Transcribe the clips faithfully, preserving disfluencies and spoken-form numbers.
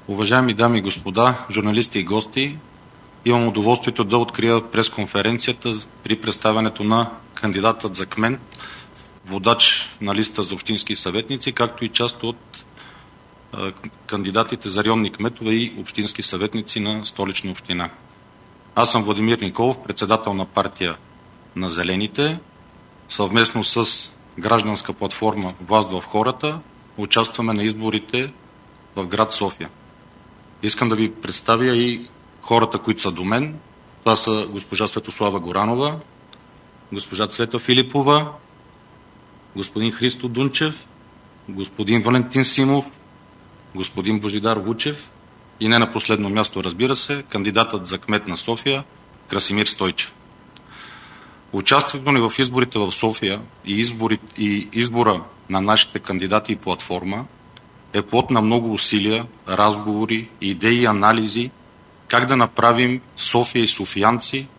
Уважаеми дами и господа, журналисти и гости, имам удоволствието да открия пресконференцията при представянето на кандидатът за кмет, водач на листа за общински съветници, както и част от е, кандидатите за районни кметове и общински съветници на Столична община. Аз съм Владимир Николов, председател на партия на Зелените. Съвместно с гражданска платформа Власт в хората участваме на изборите в град София. Искам да ви представя и хората, които са до мен. Това са госпожа Светослава Горанова, госпожа Цвета Филипова, господин Христо Дунчев, господин Валентин Симов, господин Божидар Вучев и не на последно място, разбира се, кандидатът за кмет на София Красимир Стойчев. Участието ни в изборите в София и, избори, и избора на нашите кандидати и платформа е плод на много усилия, разговори, идеи и анализи как да направим София и софиянци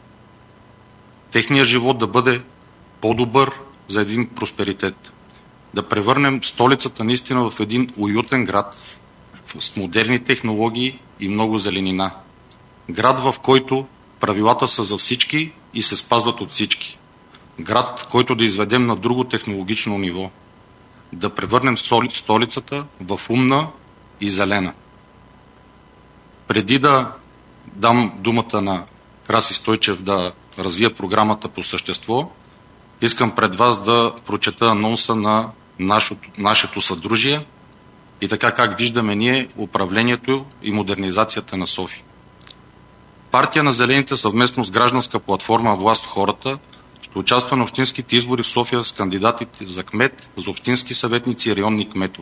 техният живот да бъде по-добър за един просперитет. Да превърнем столицата наистина в един уютен град с модерни технологии и много зеленина. Град, в който правилата са за всички и се спазват от всички. Град, който да изведем на друго технологично ниво. Да превърнем столицата в умна и зелена. Преди да дам думата на Краси Стойчев да развие програмата по същество, искам пред вас да прочета анонса на нашето, нашето съдружие и така как виждаме ние управлението и модернизацията на София. Партия на Зелените съвместно с гражданска платформа Власт в хората ще участва на общинските избори в София с кандидатите за кмет, за общински съветници и районни кметове.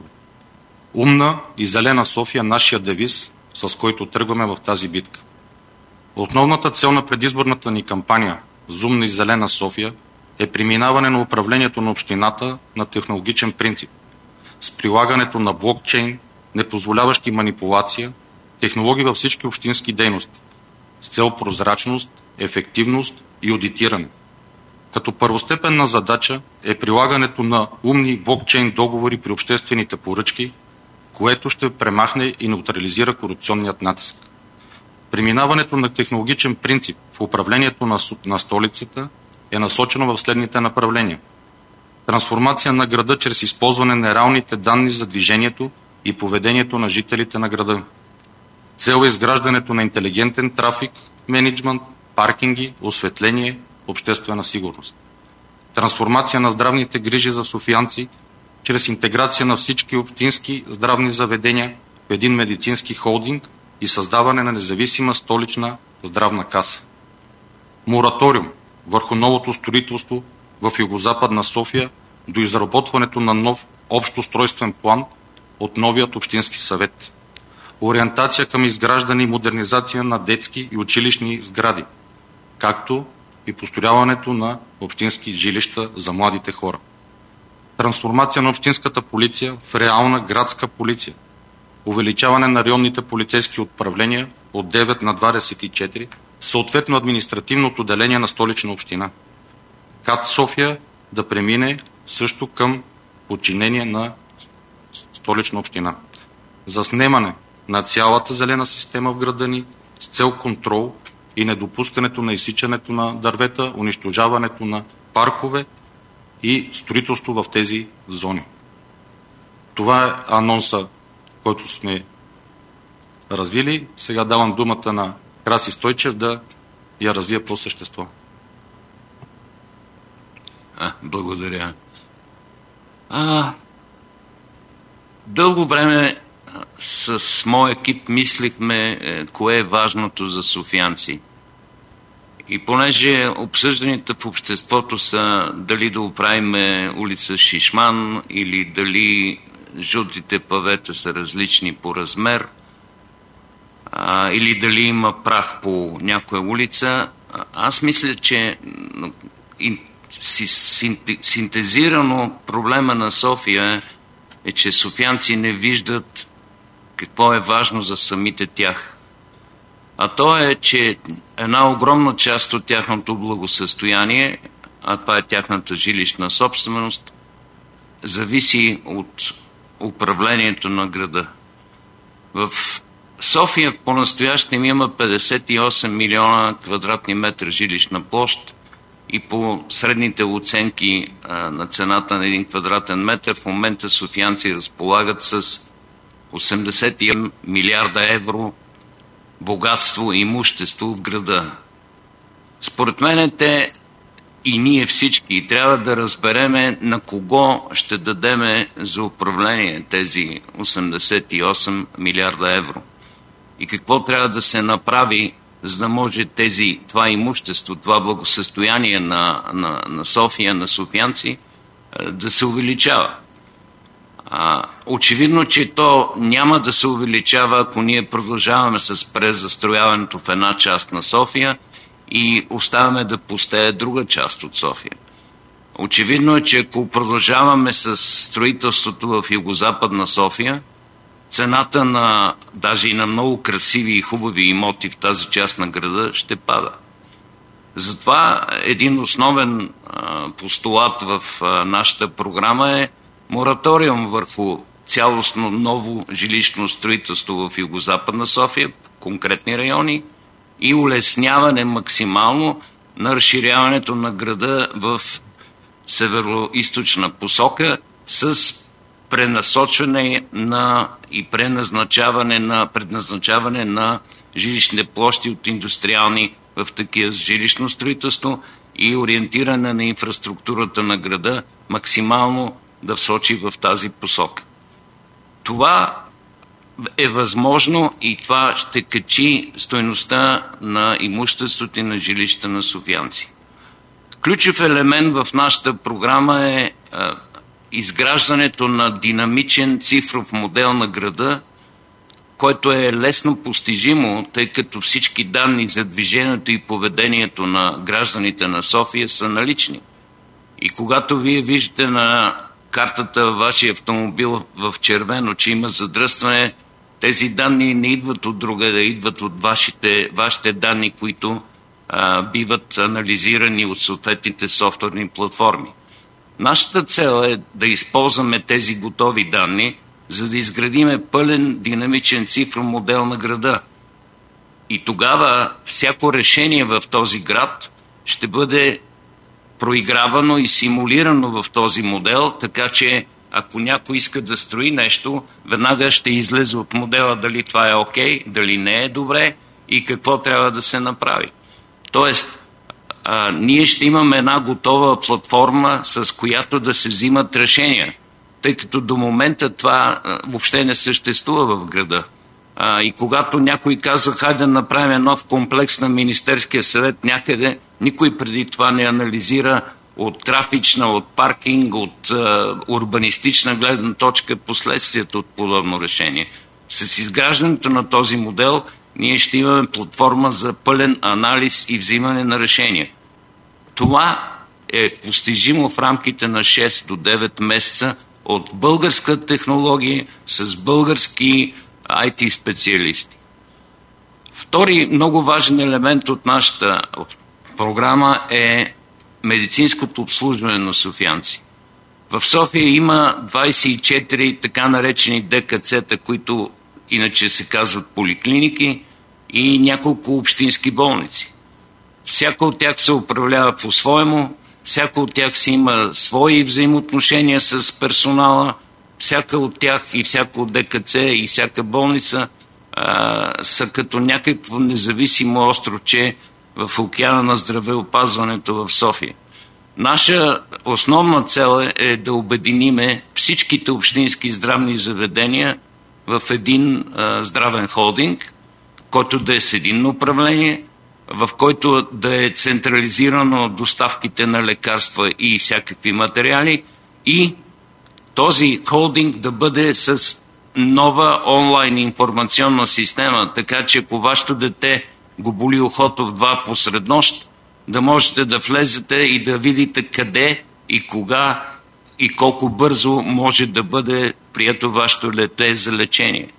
Умна и зелена София – нашия девиз, с който тръгваме в тази битка. Основната цел на предизборната ни кампания за умна и зелена София е преминаване на управлението на общината на технологичен принцип, с прилагането на блокчейн, непозволяващи манипулация, технологии във всички общински дейности, с цел прозрачност, ефективност и одитиране. Като първостепенна задача е прилагането на умни блокчейн договори при обществените поръчки, което ще премахне и неутрализира корупционният натиск. Преминаването на технологичен принцип в управлението на, на столицата е насочено в следните направления. Трансформация на града чрез използване на реалните данни за движението и поведението на жителите на града. Цел е изграждането на интелигентен трафик, мениджмънт, паркинги, осветление, обществена сигурност. Трансформация на здравните грижи за софиянци чрез интеграция на всички общински здравни заведения в един медицински холдинг и създаване на независима столична здравна каса. Мораториум върху новото строителство в югозападна София до изработването на нов общ устройствен план от новият общински съвет. Ориентация към изграждане и модернизация на детски и училищни сгради, както и построяването на общински жилища за младите хора. Трансформация на общинската полиция в реална градска полиция. Увеличаване на районните полицейски управления от девет на двадесет и четири, съответно административното деление на Столична община. КАТ София да премине също към подчинение на Столична община. Заснемане на цялата зелена система в града ни с цел контрол и недопускането на изсичането на дървета, унищожаването на паркове и строителство в тези зони. Това е анонса, който сме развили. Сега давам думата на Краси Стойчев да я развие по същество. А, благодаря. А, дълго време с мой екип мислихме кое е важното за софиянци. И понеже обсъжданията в обществото са дали да оправим улица Шишман или дали жълтите павета са различни по размер, а, или дали има прах по някоя улица, аз мисля, че синтезирано проблема на София е, че софиянци не виждат какво е важно за самите тях. А то е, че една огромна част от тяхното благосъстояние, а това е тяхната жилищна собственост, зависи от управлението на града. В София по-настоящем има петдесет и осем милиона квадратни метра жилищна площ и по средните оценки а, на цената на един квадратен метър в момента софиянци разполагат с осемдесет и осем милиарда евро богатство и имущество в града. Според мен те и ние всички трябва да разбереме на кого ще дадеме за управление тези осемдесет и осем милиарда евро. И какво трябва да се направи, за да може тези, това имущество, това благосъстояние на, на, на София, на софиянци, да се увеличава. А, очевидно, че то няма да се увеличава, ако ние продължаваме с презастрояването в една част на София и оставяме да пустее друга част от София. Очевидно е, че ако продължаваме с строителството в югозападна София, цената на даже и на много красиви и хубави имоти в тази част на града ще пада. Затова един основен а, постулат в а, нашата програма е мораториум върху цялостно ново жилищно строителство в югозападна София, конкретни райони, и улесняване максимално на разширяването на града в северо-источна посока с пренасочване на и преназначаване на предназначаване на жилищни площи от индустриални в такива жилищно строителство и ориентиране на инфраструктурата на града максимално да всочи в тази посока. Това е възможно и това ще качи стойността на имуществото и на жилища на софиянци. Ключов елемент в нашата програма е а, изграждането на динамичен цифров модел на града, който е лесно постижимо, тъй като всички данни за движението и поведението на гражданите на София са налични. И когато вие виждате на картата във вашия автомобил в червено, че има задръстване, тези данни не идват от друга, да идват от вашите, вашите данни, които а, биват анализирани от съответните софтуерни платформи. Нашата цел е да използваме тези готови данни, за да изградиме пълен динамичен цифров модел на града. И тогава всяко решение в този град ще бъде проигравано и симулирано в този модел, така че ако някой иска да строи нещо, веднага ще излезе от модела дали това е окей, дали не е добре и какво трябва да се направи. Тоест, а, ние ще имаме една готова платформа, с която да се взимат решения, тъй като до момента това а, въобще не съществува в града. А, и когато някой каза, хайде да направим нов комплекс на Министерския съвет някъде, никой преди това не анализира от трафична, от паркинг, от а, урбанистична гледна точка последствията от подобно решение. С изграждането на този модел ние ще имаме платформа за пълен анализ и взимане на решения. Това е постижимо в рамките на шест до девет месеца от българска технология с български ай ти специалисти. Втори много важен елемент от нашата програма е медицинското обслужване на софиянци. В София има двадесет и четири така наречени де ка це-та, които иначе се казват поликлиники, и няколко общински болници. Всяка от тях се управлява по-своему, всяка от тях си има свои взаимоотношения с персонала, всяка от тях и всяка от де ка це и всяка болница а, са като някакво независимо островче в океана на здравеопазването в София. Наша основна цел е да обединиме всичките общински здравни заведения в един а, здравен холдинг, който да е с единно управление, в който да е централизирано доставките на лекарства и всякакви материали, и този холдинг да бъде с нова онлайн информационна система, така че ако вашето дете го боли ухото в два посред нощ, да можете да влезете и да видите къде и кога и колко бързо може да бъде прието вашето дете за лечение.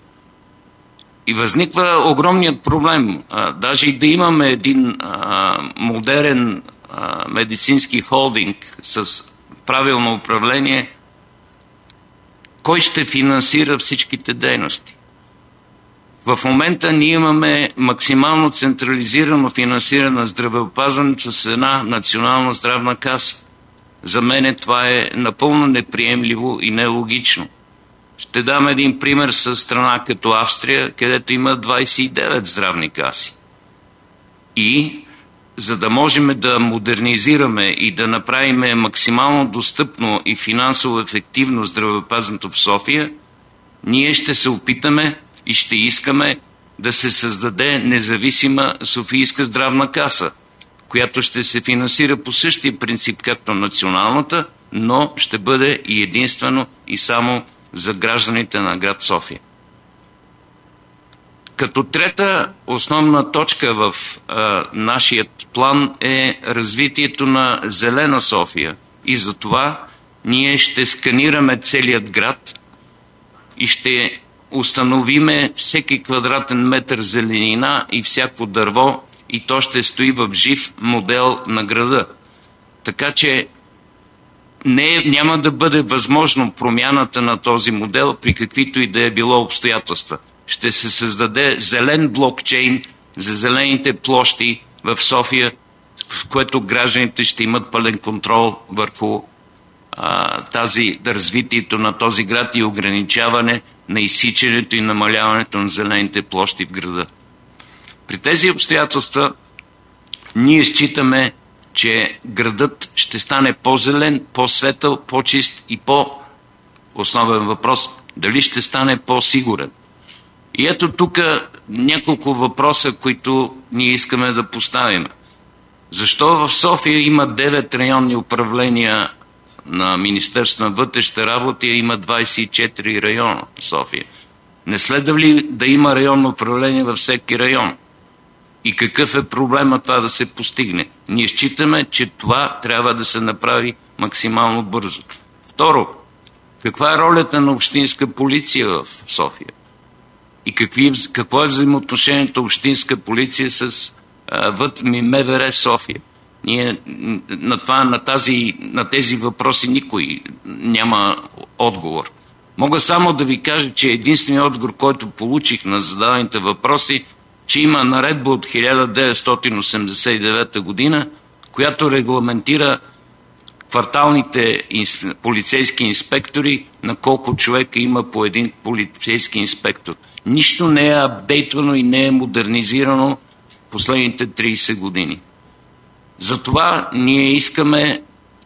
И възниква огромният проблем. А, даже и да имаме един а, модерен а, медицински холдинг с правилно управление, кой ще финансира всичките дейности? В момента ние имаме максимално централизирано финансиране на здравеопазването с една национална здравна каса. За мен това е напълно неприемливо и нелогично. Ще дам един пример с страна като Австрия, където има двадесет и девет здравни каси. И за да можем да модернизираме и да направим максимално достъпно и финансово ефективно здравеопазването в София, ние ще се опитаме и ще искаме да се създаде независима Софийска здравна каса, която ще се финансира по същия принцип както националната, но ще бъде и единствено и само за гражданите на град София. Като трета основна точка в а, нашия план е развитието на зелена София. И за това ние ще сканираме целият град и ще установиме всеки квадратен метър зеленина и всяко дърво, и то ще стои в жив модел на града. Така че не, няма да бъде възможно промяната на този модел при каквито и да е било обстоятелства. Ще се създаде зелен блокчейн за зелените площи в София, в което гражданите ще имат пълен контрол върху а, тази, развитието на този град и ограничаване на изсичането и намаляването на зелените площи в града. При тези обстоятелства ние считаме, че градът ще стане по-зелен, по-светъл, по-чист и по-основен въпрос – дали ще стане по-сигурен. И ето тук няколко въпроса, които ние искаме да поставим. Защо в София има девет районни управления на Министерството на вътрешните работи, а има двадесет и четири района в София? Не следва ли да има районно управление във всеки район? И какъв е проблема това да се постигне? Ние считаме, че това трябва да се направи максимално бързо. Второ, каква е ролята на общинска полиция в София? И какви, какво е взаимоотношението общинска полиция с МВР София? Ние на, това, на, тази, на тези въпроси никой няма отговор. Мога само да ви кажа, че единственият отговор, който получих на зададените въпроси, че има наредба от хиляда деветстотин осемдесет и девета година, която регламентира кварталните полицейски инспектори, на колко човека има по един полицейски инспектор. Нищо не е апдейтвано и не е модернизирано в последните тридесет години. Затова ние искаме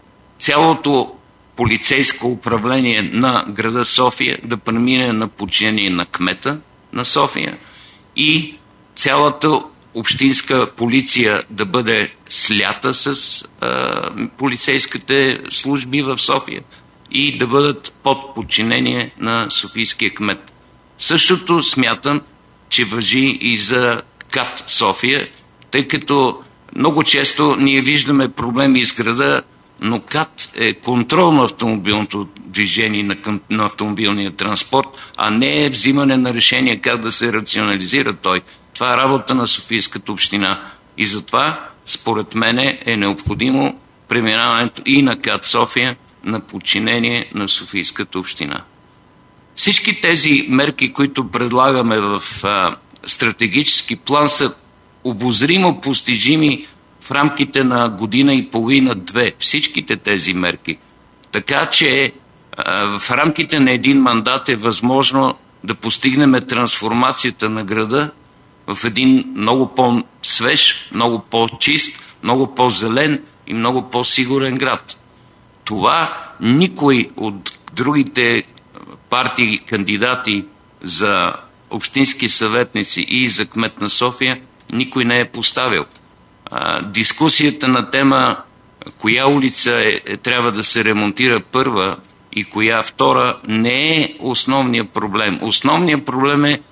цялото полицейско управление на града София да премине на подчинение на кмета на София и цялата общинска полиция да бъде слята с а, полицейските служби в София и да бъдат под подчинение на софийския кмет. Същото смятам, че важи и за КАТ София, тъй като много често ние виждаме проблеми из града, но КАТ е контрол на автомобилното движение, на, на автомобилния транспорт, а не е взимане на решение как да се рационализира той. Това е работа на Софийската община. И затова, според мен, е необходимо преминаването и на КАТ София на подчинение на Софийската община. Всички тези мерки, които предлагаме в а, стратегически план, са обозримо постижими в рамките на година и половина-две. Всичките тези мерки. Така че а, в рамките на един мандат е възможно да постигнем трансформацията на града в един много по-свеж, много по-чист, много по-зелен и много по-сигурен град. Това никой от другите партии кандидати за общински съветници и за кмет на София никой не е поставил. А, дискусията на тема коя улица е, е, трябва да се ремонтира първа и коя втора не е основният проблем. Основният проблем е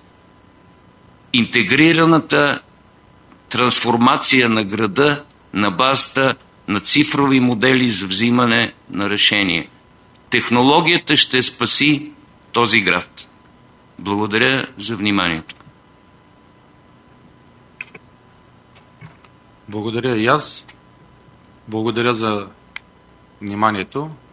интегрираната трансформация на града на базата на цифрови модели за взимане на решение. Технологията ще спаси този град. Благодаря за вниманието. Благодаря и аз. Благодаря за вниманието.